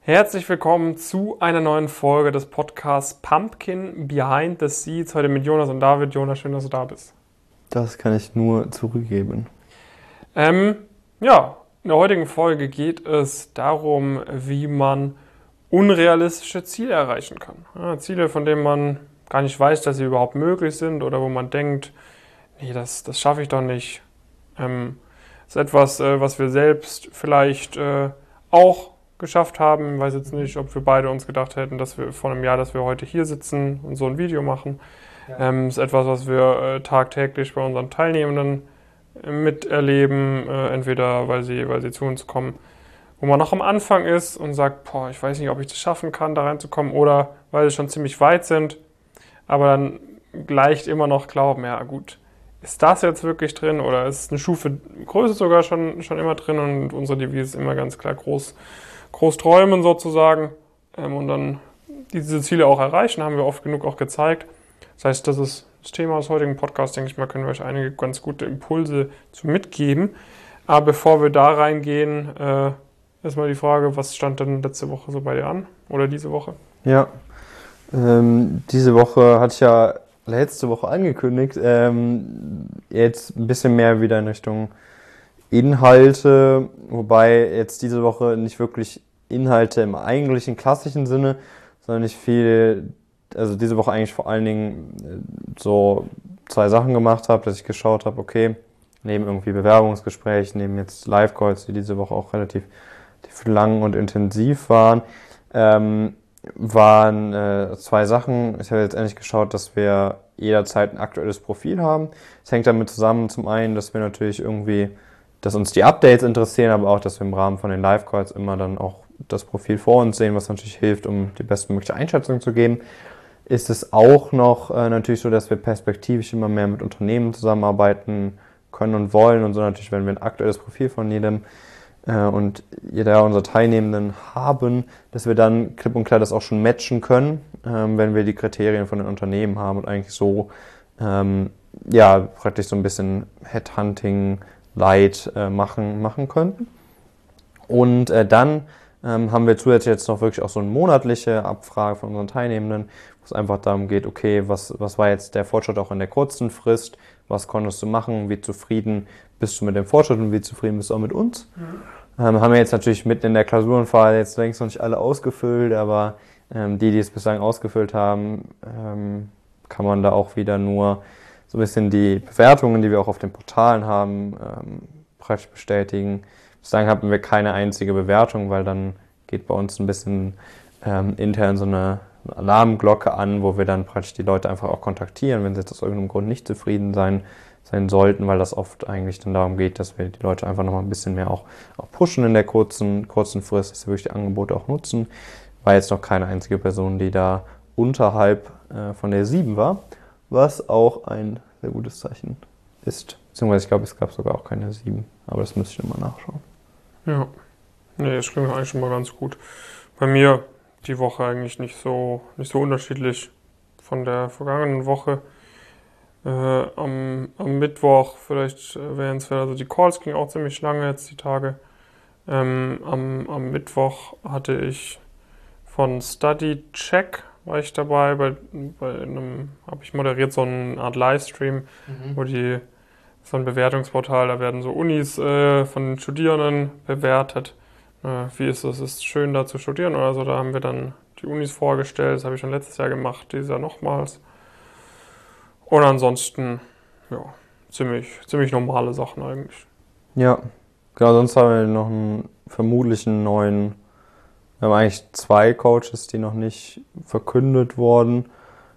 Herzlich willkommen zu einer neuen Folge des Podcasts Pumpkin Behind the Seeds. Heute mit Jonas und David. Jonas, schön, dass du da bist. Das kann ich nur zurückgeben. In der heutigen Folge geht es darum, wie man unrealistische Ziele erreichen kann. Ja, Ziele, von denen man gar nicht weiß, dass sie überhaupt möglich sind oder wo man denkt, nee, das schaffe ich doch nicht. Das ist etwas, was wir selbst vielleicht auch geschafft haben. Ich weiß jetzt nicht, ob wir beide uns gedacht hätten, dass wir vor einem Jahr, dass wir heute hier sitzen und so ein Video machen. Ja. Ist etwas, was wir tagtäglich bei unseren Teilnehmenden miterleben, entweder weil sie zu uns kommen, wo man noch am Anfang ist und sagt, boah, ich weiß nicht, ob ich das schaffen kann, da reinzukommen, oder weil sie schon ziemlich weit sind, aber dann leicht immer noch glauben, ja gut, ist das jetzt wirklich drin oder ist eine Stufe Größe sogar schon immer drin, und unsere Devise ist immer ganz klar groß träumen sozusagen, und dann diese Ziele auch erreichen, haben wir oft genug auch gezeigt. Das heißt, das ist das Thema des heutigen Podcasts, denke ich mal, können wir euch einige ganz gute Impulse zu mitgeben. Aber bevor wir da reingehen, erstmal die Frage, was stand denn letzte Woche so bei dir an oder diese Woche? Ja, diese Woche hatte ich ja letzte Woche angekündigt, jetzt ein bisschen mehr wieder in Richtung Inhalte, wobei jetzt diese Woche nicht wirklich Inhalte im eigentlichen klassischen Sinne, sondern nicht viel, also diese Woche eigentlich vor allen Dingen so 2 Sachen gemacht habe, dass ich geschaut habe, okay, neben irgendwie Bewerbungsgesprächen, neben jetzt Live-Calls, die diese Woche auch relativ lang und intensiv waren, waren 2 Sachen. Ich habe jetzt endlich geschaut, dass wir jederzeit ein aktuelles Profil haben. Es hängt damit zusammen, zum einen, dass wir natürlich irgendwie, dass uns die Updates interessieren, aber auch, dass wir im Rahmen von den Live-Calls immer dann auch das Profil vor uns sehen, was natürlich hilft, um die bestmögliche Einschätzung zu geben. Ist es auch noch natürlich so, dass wir perspektivisch immer mehr mit Unternehmen zusammenarbeiten können und wollen, und so natürlich, wenn wir ein aktuelles Profil von jedem und jeder unserer Teilnehmenden haben, dass wir dann klipp und klar das auch schon matchen können, wenn wir die Kriterien von den Unternehmen haben und eigentlich so praktisch so ein bisschen Headhunting Light machen könnten. Und dann haben wir zusätzlich jetzt noch wirklich auch so eine monatliche Abfrage von unseren Teilnehmenden, wo es einfach darum geht, okay, was war jetzt der Fortschritt auch in der kurzen Frist, was konntest du machen, wie zufrieden bist du mit dem Fortschritt und wie zufrieden bist du auch mit uns. Haben wir jetzt natürlich mitten in der Klausurenphase jetzt längst noch nicht alle ausgefüllt, aber die es bislang ausgefüllt haben, kann man da auch wieder nur so ein bisschen die Bewertungen, die wir auch auf den Portalen haben, praktisch bestätigen. Bislang hatten wir keine einzige Bewertung, weil dann geht bei uns ein bisschen intern so eine Alarmglocke an, wo wir dann praktisch die Leute einfach auch kontaktieren, wenn sie jetzt aus irgendeinem Grund nicht zufrieden sein sollten, weil das oft eigentlich dann darum geht, dass wir die Leute einfach nochmal ein bisschen mehr auch pushen in der kurzen Frist, dass sie wirklich die Angebote auch nutzen. War jetzt noch keine einzige Person, die da unterhalb von der 7 war, was auch ein sehr gutes Zeichen ist. Beziehungsweise ich glaube, es gab sogar auch keine 7, aber das müsste ich nochmal nachschauen. Ja, nee, das klingt eigentlich schon mal ganz gut. Bei mir die Woche eigentlich nicht so unterschiedlich von der vergangenen Woche. Am Mittwoch, vielleicht wären es, also die Calls gingen auch ziemlich lange jetzt die Tage. Am Mittwoch hatte ich von Study Check, war ich dabei, bei einem, habe ich moderiert so eine Art Livestream, wo so ein Bewertungsportal, da werden so Unis von den Studierenden bewertet. Wie ist es? Ist schön, da zu studieren oder so? Da haben wir dann die Unis vorgestellt, das habe ich schon letztes Jahr gemacht, dieses Jahr nochmals. Und ansonsten, ja, ziemlich normale Sachen eigentlich. Ja, genau, sonst haben wir noch vermutlich einen neuen, wir haben eigentlich 2 Coaches, die noch nicht verkündet wurden.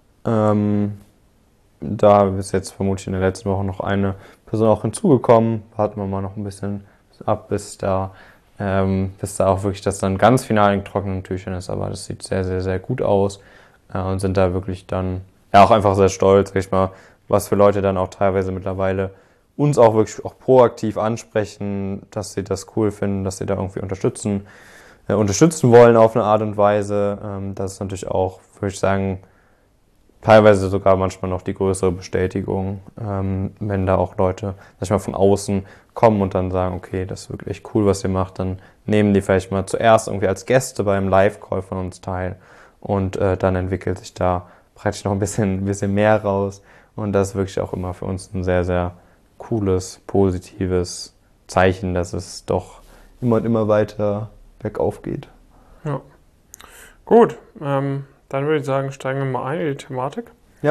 Da ist jetzt vermutlich in der letzten Woche noch eine Person auch hinzugekommen. Warten wir mal noch ein bisschen ab, bis da auch wirklich das dann ganz final in trockenen Tüchern ist. Aber das sieht sehr, sehr, sehr gut aus, und sind da wirklich dann ja auch einfach sehr stolz, sag ich mal, was für Leute dann auch teilweise mittlerweile uns auch wirklich auch proaktiv ansprechen, dass sie das cool finden, dass sie da irgendwie unterstützen wollen auf eine Art und Weise. Das ist natürlich auch, würde ich sagen, teilweise sogar manchmal noch die größere Bestätigung, wenn da auch Leute, sag ich mal, von außen kommen und dann sagen, okay, das ist wirklich cool, was ihr macht, dann nehmen die vielleicht mal zuerst irgendwie als Gäste beim Live-Call von uns teil und dann entwickelt sich da praktisch noch ein bisschen mehr raus und das ist wirklich auch immer für uns ein sehr, sehr cooles, positives Zeichen, dass es doch immer und immer weiter bergauf geht. Ja. Gut, dann würde ich sagen, steigen wir mal ein in die Thematik. Ja.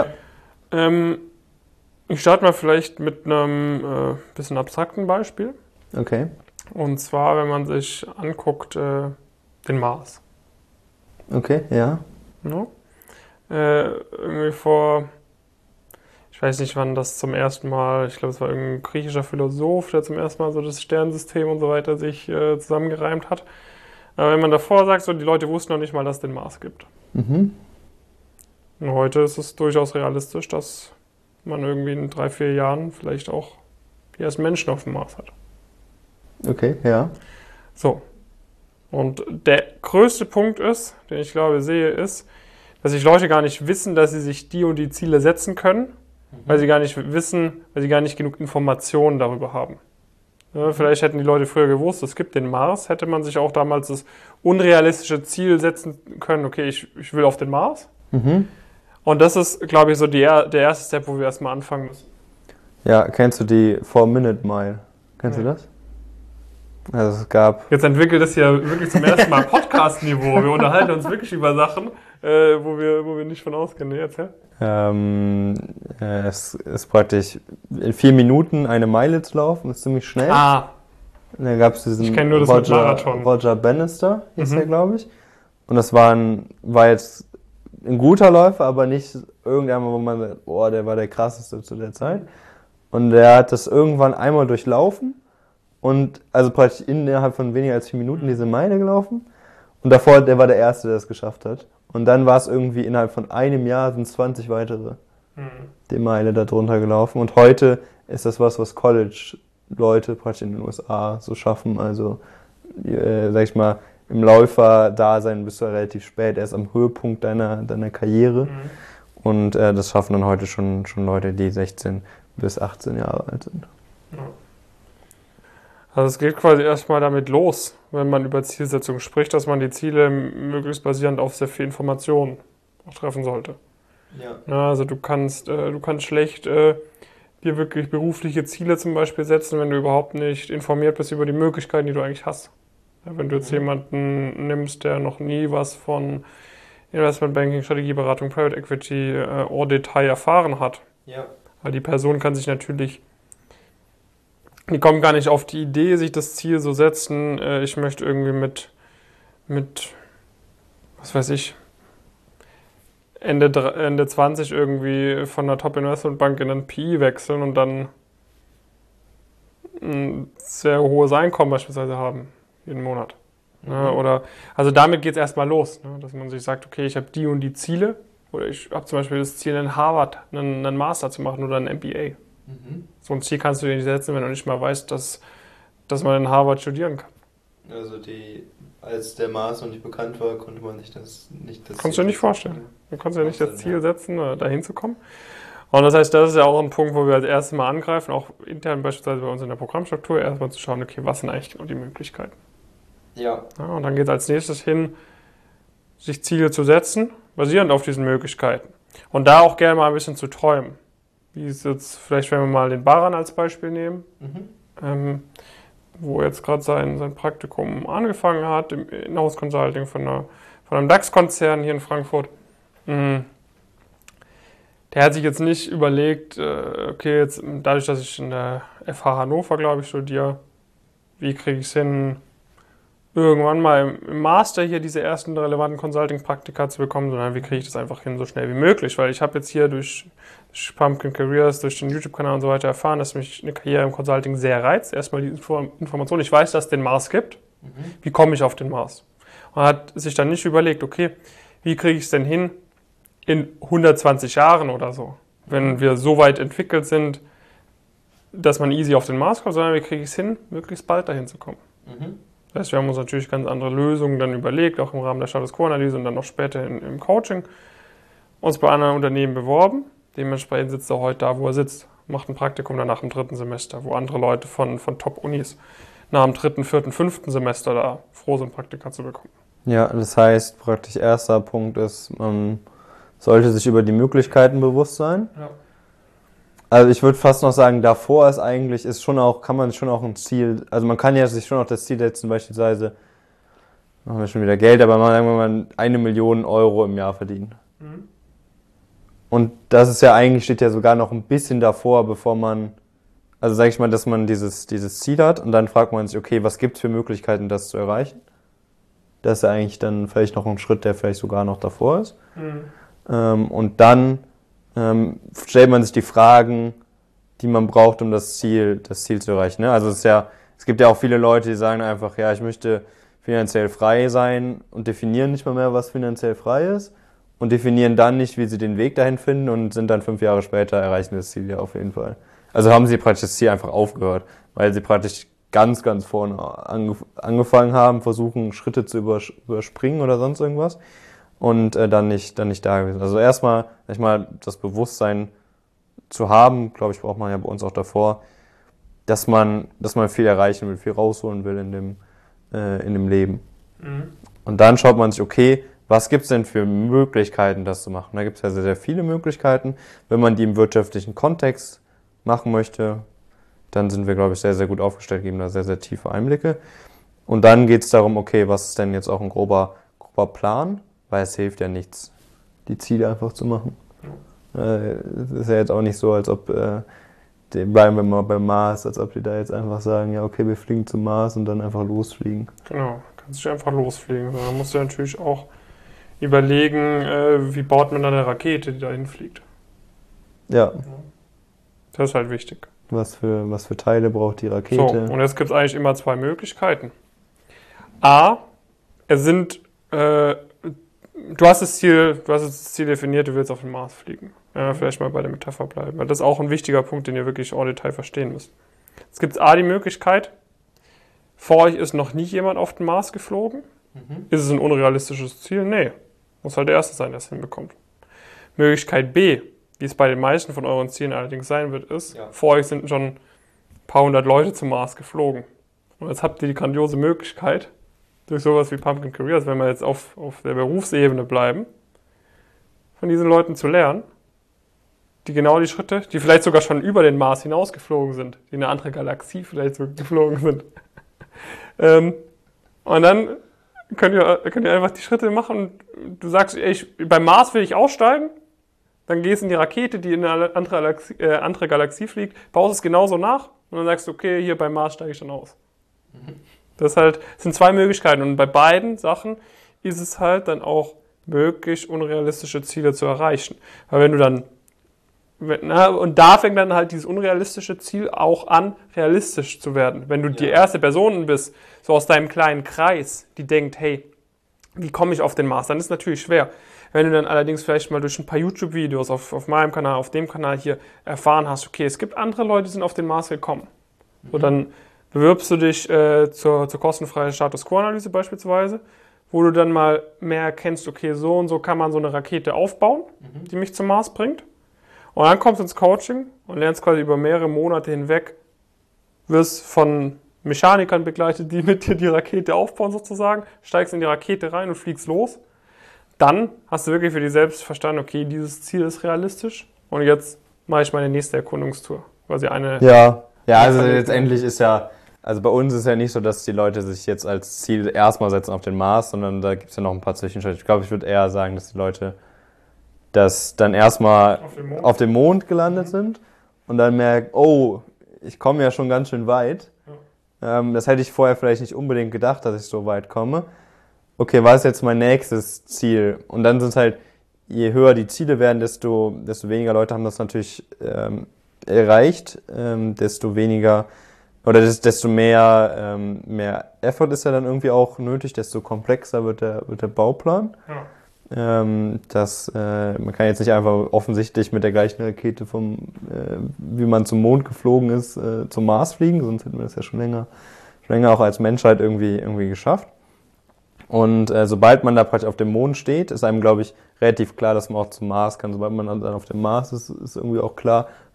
Ich starte mal vielleicht mit einem bisschen abstrakten Beispiel. Okay. Und zwar, wenn man sich anguckt, den Mars. Okay, ja. Ja? Irgendwie vor, ich weiß nicht wann das zum ersten Mal, ich glaube es war irgendein griechischer Philosoph, der zum ersten Mal so das Sternensystem und so weiter sich zusammengereimt hat. Aber wenn man davor sagt, so die Leute wussten noch nicht mal, dass es den Mars gibt. Mhm. Und heute ist es durchaus realistisch, dass man irgendwie in 3-4 Jahren vielleicht auch die ersten Menschen auf dem Mars hat. Okay, ja. So. Und der größte Punkt ist, den ich glaube sehe, ist, dass sich Leute gar nicht wissen, dass sie sich die und die Ziele setzen können, weil sie gar nicht wissen, weil sie gar nicht genug Informationen darüber haben. Ja, vielleicht hätten die Leute früher gewusst, es gibt den Mars, hätte man sich auch damals das unrealistische Ziel setzen können, okay, ich will auf den Mars. Mhm. Und das ist, glaube ich, so der erste Step, wo wir erstmal anfangen müssen. Ja, kennst du die 4-Minute-Mile? Kennst du das? Also es gab... Jetzt entwickelt es ja wirklich zum ersten Mal Podcast-Niveau. Wir unterhalten uns wirklich über Sachen, wo wir nicht von ausgehen. Nee, erzähl. Es ist praktisch in 4 Minuten eine Meile zu laufen, ist ziemlich schnell. Ah. Und dann gab es diesen Ich kenne nur das mit Marathon. Roger Bannister, hieß der, glaube ich. Und das war jetzt ein guter Läufer, aber nicht irgendjemand, wo man sagt, boah, der war der krasseste zu der Zeit. Und der hat das irgendwann einmal durchlaufen und also praktisch innerhalb von weniger als 4 Minuten diese Meile gelaufen. Und davor, der war der Erste, der es geschafft hat. Und dann war es irgendwie innerhalb von einem Jahr sind 20 weitere die Meile da drunter gelaufen. Und heute ist das was College-Leute praktisch in den USA so schaffen. Also, sag ich mal, im Läufer-Dasein bist du ja relativ spät, erst am Höhepunkt deiner Karriere. Und das schaffen dann heute schon Leute, die 16 bis 18 Jahre alt sind. Ja. Also es geht quasi erstmal damit los, wenn man über Zielsetzung spricht, dass man die Ziele möglichst basierend auf sehr viel Information auch treffen sollte. Ja, also du kannst schlecht dir wirklich berufliche Ziele zum Beispiel setzen, wenn du überhaupt nicht informiert bist über die Möglichkeiten, die du eigentlich hast. Ja, wenn du jetzt jemanden nimmst, der noch nie was von Investmentbanking, Strategieberatung, Private Equity au Detail erfahren hat, weil die Person kann sich natürlich, die kommen gar nicht auf die Idee, sich das Ziel so setzen, ich möchte irgendwie mit was weiß ich, Ende 20 irgendwie von der Top-Investment-Bank in einen PI wechseln und dann ein sehr hohes Einkommen beispielsweise haben, jeden Monat. Ja, oder, also damit geht es erstmal los, ne, dass man sich sagt, okay, ich habe die und die Ziele, oder ich habe zum Beispiel das Ziel, in Harvard einen Master zu machen oder ein MBA. So ein Ziel kannst du dir nicht setzen, wenn du nicht mal weißt, dass man in Harvard studieren kann. Also als der Mars noch nicht bekannt war, konnte man sich das nicht... Kannst du dir nicht vorstellen. Du kannst ja nicht das Ziel setzen, da hinzukommen. Und das heißt, das ist ja auch ein Punkt, wo wir als erstes mal angreifen, auch intern beispielsweise bei uns in der Programmstruktur, erstmal zu schauen, okay, was sind eigentlich genau die Möglichkeiten? Ja, und dann geht es als nächstes hin, sich Ziele zu setzen, basierend auf diesen Möglichkeiten. Und da auch gerne mal ein bisschen zu träumen. Wie ist jetzt, vielleicht wenn wir mal den Baran als Beispiel nehmen, wo jetzt gerade sein Praktikum angefangen hat, im Inhouse Consulting von einem DAX-Konzern hier in Frankfurt. Der hat sich jetzt nicht überlegt, okay, jetzt dadurch, dass ich in der FH Hannover, glaube ich, studiere, wie kriege ich es hin, irgendwann mal im Master hier diese ersten relevanten Consulting-Praktika zu bekommen, sondern wie kriege ich das einfach hin, so schnell wie möglich, weil ich habe jetzt hier durch Pumpkin Careers, durch den YouTube-Kanal und so weiter erfahren, dass mich eine Karriere im Consulting sehr reizt. Erstmal die Information, ich weiß, dass es den Mars gibt. Wie komme ich auf den Mars? Und hat sich dann nicht überlegt, okay, wie kriege ich es denn hin in 120 Jahren oder so, wenn wir so weit entwickelt sind, dass man easy auf den Mars kommt, sondern wie kriege ich es hin, möglichst bald dahin zu kommen. Das heißt, wir haben uns natürlich ganz andere Lösungen dann überlegt, auch im Rahmen der Status Quo-Analyse und dann noch später im Coaching, uns bei anderen Unternehmen beworben. Dementsprechend sitzt er heute da, wo er sitzt. macht ein Praktikum danach im 3. Semester, wo andere Leute von Top-Unis nach dem 3., 4., 5. Semester da froh sind, Praktika zu bekommen. Ja, das heißt, praktisch erster Punkt ist, man sollte sich über die Möglichkeiten bewusst sein. Ja. Also ich würde fast noch sagen, davor kann man schon auch ein Ziel, also man kann ja sich schon auch das Ziel setzen, beispielsweise, machen wir schon wieder Geld, aber sagen wir mal 1 Million Euro im Jahr verdienen. Mhm. Und das ist ja eigentlich, steht ja sogar noch ein bisschen davor, bevor man, also sage ich mal, dass man dieses Ziel hat und dann fragt man sich, okay, was gibt es für Möglichkeiten, das zu erreichen? Das ist ja eigentlich dann vielleicht noch ein Schritt, der vielleicht sogar noch davor ist. Mhm. Und dann stellt man sich die Fragen, die man braucht, um das Ziel zu erreichen. Ne? Also es gibt ja auch viele Leute, die sagen einfach, ja, ich möchte finanziell frei sein und definieren nicht mal mehr, was finanziell frei ist und definieren dann nicht, wie sie den Weg dahin finden und sind dann 5 Jahre später, erreichen das Ziel ja auf jeden Fall. Also haben sie praktisch das Ziel einfach aufgehört, weil sie praktisch ganz, ganz vorne angefangen haben, versuchen Schritte zu überspringen oder sonst irgendwas. Und dann nicht da gewesen. Also erstmal das Bewusstsein zu haben, glaube ich, braucht man ja bei uns auch davor, dass man viel erreichen will, viel rausholen will in dem Leben. Mhm. Und dann schaut man sich, okay, was gibt's denn für Möglichkeiten, das zu machen? Da gibt's ja sehr, sehr viele Möglichkeiten. Wenn man die im wirtschaftlichen Kontext machen möchte, dann sind wir, glaube ich, sehr, sehr gut aufgestellt, geben da sehr, sehr tiefe Einblicke. Und dann geht's darum, okay, was ist denn jetzt auch ein grober Plan? Weil es hilft ja nichts, die Ziele einfach zu machen. Es ist ja jetzt auch nicht so, als ob, bleiben wir mal beim Mars, als ob die da jetzt einfach sagen, ja okay, wir fliegen zum Mars und dann einfach losfliegen. Genau, kannst du einfach losfliegen. Da musst du natürlich auch überlegen, wie baut man dann eine Rakete, die dahin fliegt. Ja. Das ist halt wichtig. Was für Teile braucht die Rakete? So, und jetzt gibt es eigentlich immer 2 Möglichkeiten. A, du hast das Ziel definiert, du willst auf den Mars fliegen. Ja, vielleicht mal bei der Metapher bleiben, weil das ist auch ein wichtiger Punkt, den ihr wirklich en Detail verstehen müsst. Es gibt A, die Möglichkeit, vor euch ist noch nie jemand auf den Mars geflogen. Ist es ein unrealistisches Ziel? Nee. Muss halt der Erste sein, der es hinbekommt. Möglichkeit B, wie es bei den meisten von euren Zielen allerdings sein wird, ist, vor euch sind schon ein paar hundert Leute zum Mars geflogen. Und jetzt habt ihr die grandiose Möglichkeit, durch sowas wie Pumpkin Careers, wenn wir jetzt auf der Berufsebene bleiben, von diesen Leuten zu lernen, die genau die Schritte, die vielleicht sogar schon über den Mars hinausgeflogen sind, die in eine andere Galaxie vielleicht sogar geflogen sind. Und dann könnt ihr einfach die Schritte machen und du sagst, beim Mars will ich aussteigen, dann gehst in die Rakete, die in eine andere Galaxie fliegt, baust es genauso nach und dann sagst du, okay, hier beim Mars steige ich dann aus. Das sind 2 Möglichkeiten und bei beiden Sachen ist es halt dann auch möglich, unrealistische Ziele zu erreichen. Weil wenn du dann, und da fängt dann halt dieses unrealistische Ziel auch an, realistisch zu werden. Wenn du die erste Person bist, so aus deinem kleinen Kreis, die denkt, hey, wie komme ich auf den Mars? Dann ist es natürlich schwer. Wenn du dann allerdings vielleicht mal durch ein paar YouTube-Videos auf meinem Kanal, auf dem Kanal hier erfahren hast, okay, es gibt andere Leute, die sind auf den Mars gekommen. So, dann bewirbst du dich zur kostenfreien Status Quo-Analyse beispielsweise, wo du dann mal mehr erkennst, okay, so und so kann man so eine Rakete aufbauen, die mich zum Mars bringt. Und dann kommst du ins Coaching und lernst quasi über mehrere Monate hinweg, wirst von Mechanikern begleitet, die mit dir die Rakete aufbauen sozusagen, steigst in die Rakete rein und fliegst los. Dann hast du wirklich für dich selbst verstanden, okay, dieses Ziel ist realistisch und jetzt mache ich meine nächste Erkundungstour. Quasi also letztendlich ist ja, also bei uns ist ja nicht so, dass die Leute sich jetzt als Ziel erstmal setzen auf den Mars, sondern da gibt es ja noch ein paar Zwischenschritte. Ich glaube, ich würde eher sagen, dass die Leute dann erstmal auf dem Mond gelandet sind und dann merken, oh, ich komme ja schon ganz schön weit. Das hätte ich vorher vielleicht nicht unbedingt gedacht, dass ich so weit komme. Okay, was ist jetzt mein nächstes Ziel? Und dann sind es halt, je höher die Ziele werden, desto weniger Leute haben das natürlich erreicht, desto weniger oder desto mehr Effort ist ja dann irgendwie auch nötig, desto komplexer wird der Bauplan. Ja. Man kann jetzt nicht einfach offensichtlich mit der gleichen Rakete wie man zum Mond geflogen ist, zum Mars fliegen, sonst hätten wir das ja schon länger auch als Menschheit irgendwie geschafft. Und sobald man da praktisch auf dem Mond steht, ist einem, glaube ich, relativ klar, dass man auch zum Mars kann. Sobald man dann auf dem Mars ist, ist irgendwie auch klar,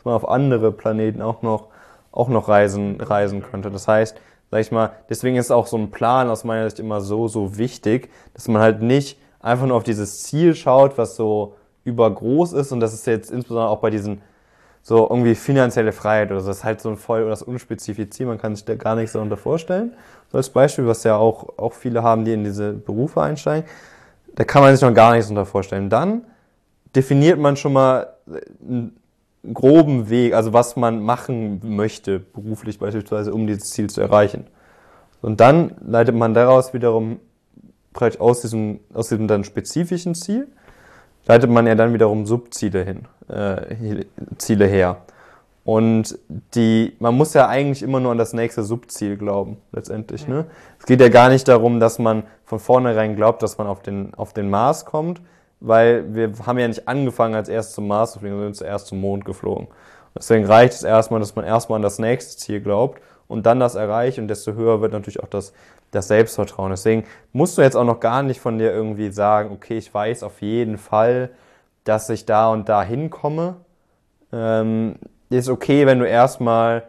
dass man auf andere Planeten auch noch reisen könnte. Das heißt, sag ich mal, deswegen ist auch so ein Plan aus meiner Sicht immer so wichtig, dass man halt nicht einfach nur auf dieses Ziel schaut, was so übergroß ist, und das ist jetzt insbesondere auch bei diesen so irgendwie finanzielle Freiheit oder so, das ist halt so ein voll das unspezifisches Ziel, man kann sich da gar nichts darunter vorstellen. So als Beispiel, was ja auch viele haben, die in diese Berufe einsteigen, da kann man sich noch gar nichts darunter vorstellen. Dann definiert man schon mal einen groben Weg, also was man machen möchte, beruflich beispielsweise, um dieses Ziel zu erreichen. Und dann leitet man daraus wiederum praktisch aus diesem dann spezifischen Ziel, leitet man ja dann wiederum Subziele Ziele her. Und man muss ja eigentlich immer nur an das nächste Subziel glauben, letztendlich, ne? Es geht ja gar nicht darum, dass man von vornherein glaubt, dass man auf den Mars kommt, weil wir haben ja nicht angefangen, als erstes zum Mars zu fliegen, sondern zuerst zum Mond geflogen. Deswegen reicht es erstmal, dass man erstmal an das nächste Ziel glaubt und dann das erreicht, und desto höher wird natürlich auch das Selbstvertrauen. Deswegen musst du jetzt auch noch gar nicht von dir irgendwie sagen, okay, ich weiß auf jeden Fall, dass ich da und da hinkomme. Ist okay, wenn du erstmal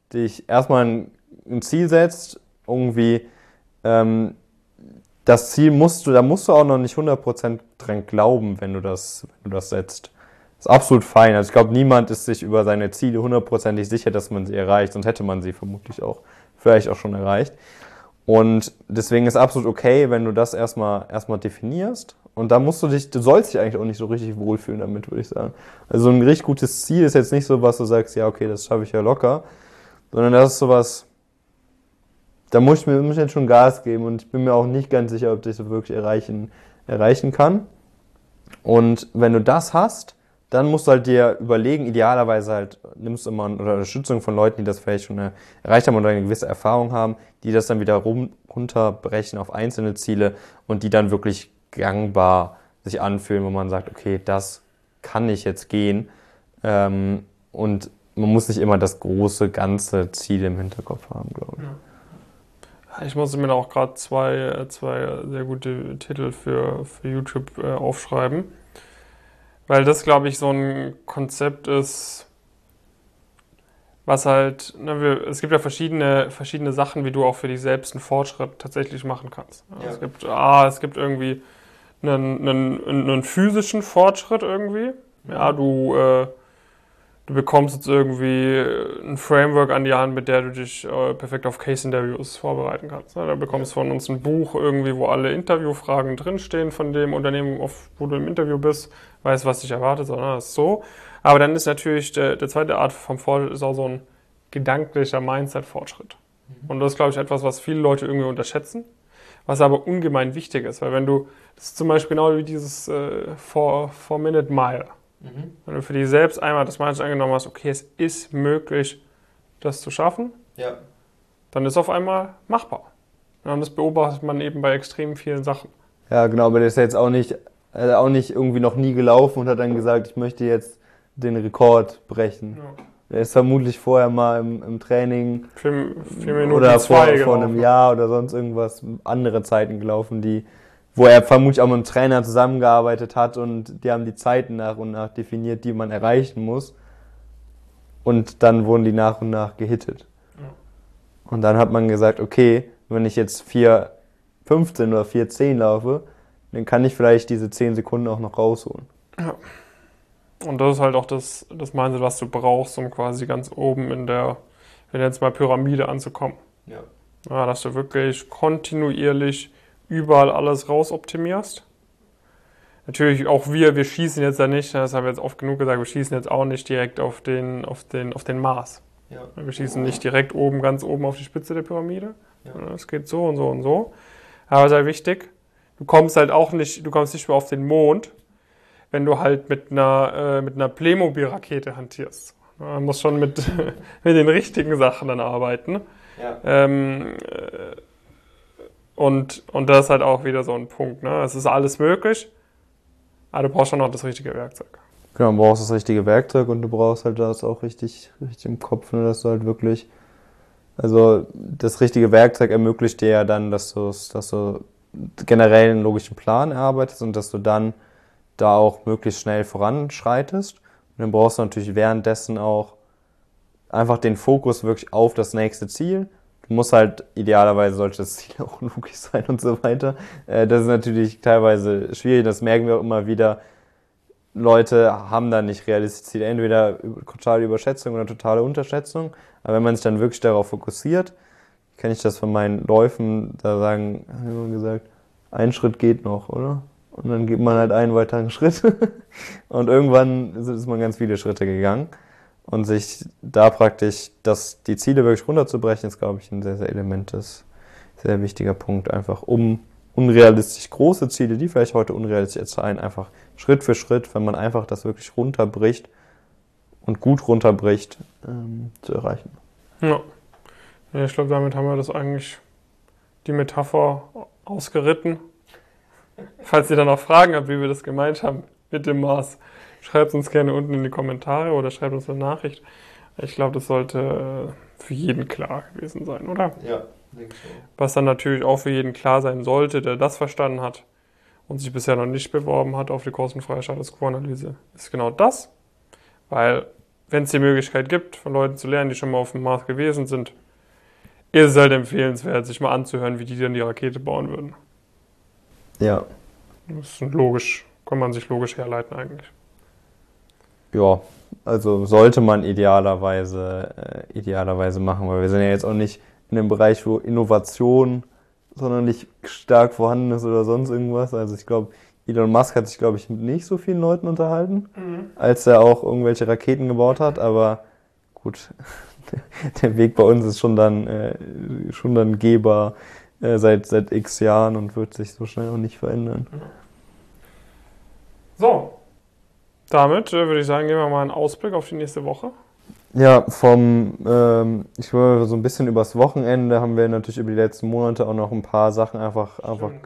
ein Ziel setzt, irgendwie, das Ziel da musst du auch noch nicht 100% dran glauben, wenn du das setzt. Das ist absolut fein. Also ich glaube, niemand ist sich über seine Ziele 100%ig sicher, dass man sie erreicht, sonst hätte man sie vermutlich vielleicht auch schon erreicht. Und deswegen ist absolut okay, wenn du das erstmal definierst. Und da du sollst dich eigentlich auch nicht so richtig wohlfühlen damit, würde ich sagen. Also so ein richtig gutes Ziel ist jetzt nicht so, was du sagst, ja okay, das schaffe ich ja locker, sondern das ist sowas, da muss ich jetzt schon Gas geben, und ich bin mir auch nicht ganz sicher, ob ich das wirklich erreichen kann. Und wenn du das hast, dann musst du halt dir überlegen, idealerweise halt nimmst du immer oder Unterstützung von Leuten, die das vielleicht schon erreicht haben oder eine gewisse Erfahrung haben, die das dann wieder runterbrechen auf einzelne Ziele und die dann wirklich gangbar sich anfühlen, wo man sagt, okay, das kann ich jetzt gehen. Und man muss nicht immer das große, ganze Ziel im Hinterkopf haben, glaube ich. Ja. Ich musste mir auch gerade zwei sehr gute Titel für YouTube aufschreiben. Weil das, glaube ich, so ein Konzept ist, was halt, es gibt ja verschiedene Sachen, wie du auch für dich selbst einen Fortschritt tatsächlich machen kannst. Ja. Es gibt irgendwie einen physischen Fortschritt irgendwie. Ja, du bekommst jetzt irgendwie ein Framework an die Hand, mit der du dich perfekt auf Case-Interviews vorbereiten kannst. Da bekommst du von uns ein Buch irgendwie, wo alle Interviewfragen drinstehen von dem Unternehmen, wo du im Interview bist, weißt, was dich erwartet, sondern das ist so. Aber dann ist natürlich der zweite Art vom Fortschritt ist auch so ein gedanklicher Mindset-Fortschritt. Und das ist, glaube ich, etwas, was viele Leute irgendwie unterschätzen, was aber ungemein wichtig ist, weil das ist zum Beispiel genau wie dieses 4-Minute-Mile. Wenn du für dich selbst einmal das Mindset angenommen hast, okay, es ist möglich, das zu schaffen, dann ist es auf einmal machbar. Und das beobachtet man eben bei extrem vielen Sachen. Ja, genau, aber der ist ja jetzt auch nicht irgendwie noch nie gelaufen und hat dann gesagt, ich möchte jetzt den Rekord brechen. Ja. Der ist vermutlich vorher mal im Training 4 Minuten oder vor einem Jahr oder sonst irgendwas andere Zeiten gelaufen, wo er vermutlich auch mit dem Trainer zusammengearbeitet hat, und die haben die Zeiten nach und nach definiert, die man erreichen muss, und dann wurden die nach und nach gehittet. Ja. Und dann hat man gesagt, okay, wenn ich jetzt 4:15 oder 4:10 laufe, dann kann ich vielleicht diese 10 Sekunden auch noch rausholen. Ja. Und das ist halt auch das Mindset, was du brauchst, um quasi ganz oben in der, wenn jetzt mal Pyramide anzukommen. Ja, dass du wirklich kontinuierlich überall alles rausoptimierst. Natürlich auch wir schießen jetzt ja nicht, das haben wir jetzt oft genug gesagt, wir schießen jetzt auch nicht direkt auf den Mars. Ja. Wir schießen nicht direkt ganz oben auf die Spitze der Pyramide. Es geht so und so und so. Aber sehr wichtig, du kommst nicht mehr auf den Mond, wenn du halt mit einer Playmobil-Rakete hantierst. Man muss schon mit den richtigen Sachen dann arbeiten. Ja. Und das ist halt auch wieder so ein Punkt. Ne? Es ist alles möglich, aber du brauchst schon noch das richtige Werkzeug. Genau, du brauchst das richtige Werkzeug, und du brauchst halt das auch richtig im Kopf, ne? Dass du halt wirklich, also das richtige Werkzeug ermöglicht dir ja dann, dass du generell einen logischen Plan erarbeitest und dass du dann da auch möglichst schnell voranschreitest. dann brauchst du natürlich währenddessen auch einfach den Fokus wirklich auf das nächste Ziel. Du musst halt, idealerweise sollte das Ziel auch logisch sein und so weiter. Das ist natürlich teilweise schwierig, das merken wir auch immer wieder. Leute haben da nicht realistische Ziele, entweder totale Überschätzung oder totale Unterschätzung. Aber wenn man sich dann wirklich darauf fokussiert, kenne ich das von meinen Läufen, da haben wir gesagt, ein Schritt geht noch, oder? Und dann geht man halt einen weiteren Schritt. Und irgendwann ist man ganz viele Schritte gegangen. Und sich da praktisch die Ziele wirklich runterzubrechen, ist, glaube ich, ein sehr, sehr sehr wichtiger Punkt. Einfach um unrealistisch große Ziele, die vielleicht heute unrealistisch erscheinen, einfach Schritt für Schritt, wenn man einfach das wirklich runterbricht und gut runterbricht, zu erreichen. Ja. Ja, ich glaube, damit haben wir das eigentlich, die Metapher ausgeritten. Falls ihr dann auch Fragen habt, wie wir das gemeint haben mit dem Maß, schreibt uns gerne unten in die Kommentare oder schreibt uns eine Nachricht. Ich glaube, das sollte für jeden klar gewesen sein, oder? Ja, denke ich auch. Was dann natürlich auch für jeden klar sein sollte, der das verstanden hat und sich bisher noch nicht beworben hat auf die kostenfreie Status Quo-Analyse, ist genau das. Weil, wenn es die Möglichkeit gibt, von Leuten zu lernen, die schon mal auf dem Mars gewesen sind, ist es halt empfehlenswert, sich mal anzuhören, wie die dann die Rakete bauen würden. Ja. Das ist logisch, kann man sich logisch herleiten eigentlich. Ja, also sollte man idealerweise machen, weil wir sind ja jetzt auch nicht in einem Bereich, wo Innovation sonderlich stark vorhanden ist oder sonst irgendwas. Also ich glaube, Elon Musk hat sich, glaube ich, mit nicht so vielen Leuten unterhalten, als er auch irgendwelche Raketen gebaut hat. Aber gut, der Weg bei uns ist schon dann gehbar seit x Jahren und wird sich so schnell auch nicht verändern. So, damit würde ich sagen, gehen wir mal einen Ausblick auf die nächste Woche. Ja, ich glaube, so ein bisschen übers Wochenende haben wir natürlich über die letzten Monate auch noch ein paar Sachen einfach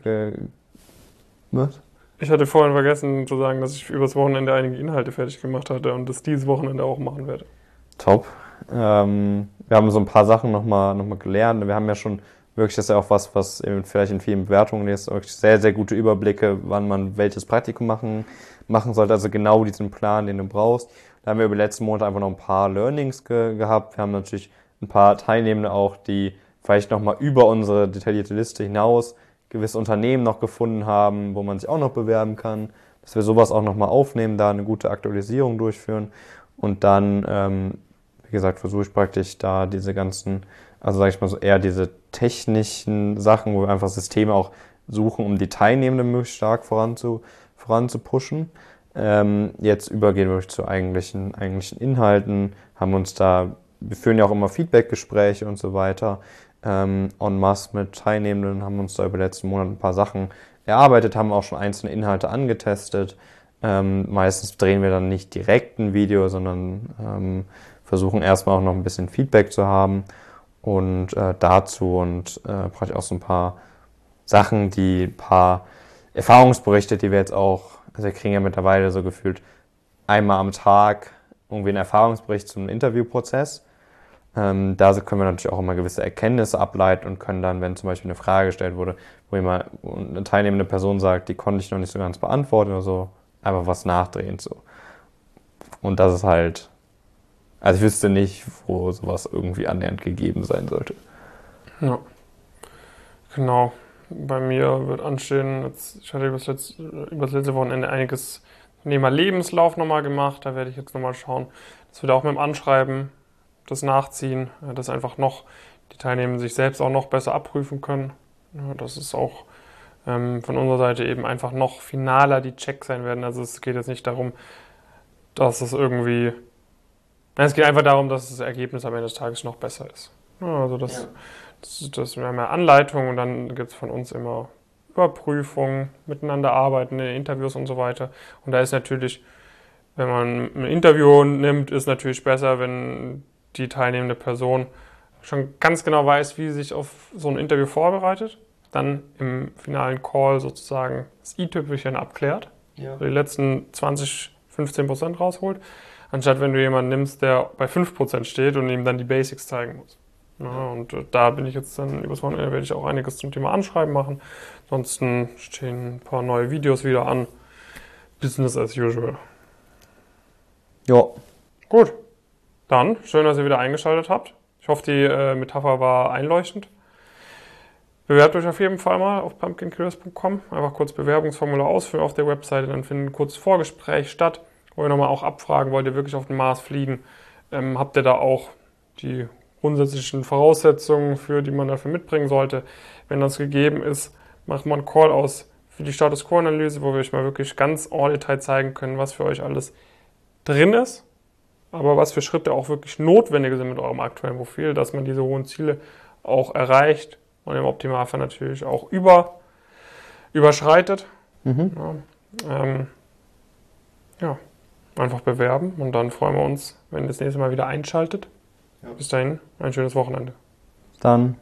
was? Ich hatte vorhin vergessen zu sagen, dass ich übers Wochenende einige Inhalte fertig gemacht hatte und das dieses Wochenende auch machen werde. Top. Wir haben so ein paar Sachen noch mal gelernt. Wir haben ja schon wirklich, das ist ja auch was eben vielleicht in vielen Bewertungen ist, wirklich sehr, sehr gute Überblicke, wann man welches Praktikum machen sollte. Also genau diesen Plan, den du brauchst. Da haben wir über die letzten Monate einfach noch ein paar Learnings gehabt. Wir haben natürlich ein paar Teilnehmende auch, die vielleicht nochmal über unsere detaillierte Liste hinaus gewisse Unternehmen noch gefunden haben, wo man sich auch noch bewerben kann. Dass wir sowas auch nochmal aufnehmen, da eine gute Aktualisierung durchführen. Und dann, wie gesagt, versuche ich praktisch da diese ganzen, also sage ich mal so eher diese technischen Sachen, wo wir einfach Systeme auch suchen, um die Teilnehmenden möglichst stark voranzupushen. Jetzt übergehen wir zu eigentlichen Inhalten, wir führen ja auch immer Feedback-Gespräche und so weiter, en masse mit Teilnehmenden, haben uns da über die letzten Monate ein paar Sachen erarbeitet, haben auch schon einzelne Inhalte angetestet. Meistens drehen wir dann nicht direkt ein Video, sondern versuchen erstmal auch noch ein bisschen Feedback zu haben und dazu und praktisch auch so ein paar Sachen, ein paar Erfahrungsberichte, die wir jetzt auch, also wir kriegen ja mittlerweile so gefühlt einmal am Tag irgendwie einen Erfahrungsbericht zum Interviewprozess. Da können wir natürlich auch immer gewisse Erkenntnisse ableiten und können dann, wenn zum Beispiel eine Frage gestellt wurde, wo eine teilnehmende Person sagt, die konnte ich noch nicht so ganz beantworten oder so, einfach was nachdrehen. So. Und das ist halt, also ich wüsste nicht, wo sowas irgendwie annähernd gegeben sein sollte. Ja, genau. Bei mir wird anstehen, ich hatte über das letzte Wochenende einiges Thema Lebenslauf nochmal gemacht. Da werde ich jetzt nochmal schauen, dass wir da auch mit dem Anschreiben das nachziehen, dass einfach noch die Teilnehmer sich selbst auch noch besser abprüfen können. Ja, dass es auch von unserer Seite eben einfach noch finaler die Checks sein werden. Also es geht jetzt nicht darum, dass es irgendwie... Es geht einfach darum, dass das Ergebnis am Ende des Tages noch besser ist. Ja, also wir haben ja Anleitungen und dann gibt es von uns immer Überprüfungen, miteinander arbeiten, Interviews und so weiter. Und da ist natürlich, wenn man ein Interview nimmt, ist natürlich besser, wenn die teilnehmende Person schon ganz genau weiß, wie sie sich auf so ein Interview vorbereitet, dann im finalen Call sozusagen das i-Tüpfelchen abklärt, die letzten 20-15% rausholt, anstatt wenn du jemanden nimmst, der bei 5% steht und ihm dann die Basics zeigen muss. Ja, und da bin ich jetzt dann, übers Wochenende werde ich auch einiges zum Thema Anschreiben machen. Ansonsten stehen ein paar neue Videos wieder an. Business as usual. Ja, Gut, dann schön, dass ihr wieder eingeschaltet habt. Ich hoffe, die Metapher war einleuchtend. Bewerbt euch auf jeden Fall mal auf pumpkinkillers.com. Einfach kurz Bewerbungsformular ausfüllen auf der Webseite, dann findet ein kurzes Vorgespräch statt, wo ihr nochmal auch abfragen, wollt ihr wirklich auf den Mars fliegen? Habt ihr da auch die grundsätzlichen Voraussetzungen, die man dafür mitbringen sollte? Wenn das gegeben ist, macht man einen Call aus für die Status Quo-Analyse, wo wir euch mal wirklich ganz en Detail zeigen können, was für euch alles drin ist, aber was für Schritte auch wirklich notwendig sind mit eurem aktuellen Profil, dass man diese hohen Ziele auch erreicht und im Optimalfall natürlich auch überschreitet. Ja, einfach bewerben und dann freuen wir uns, wenn ihr das nächste Mal wieder einschaltet. Ja. Bis dahin, ein schönes Wochenende. Dann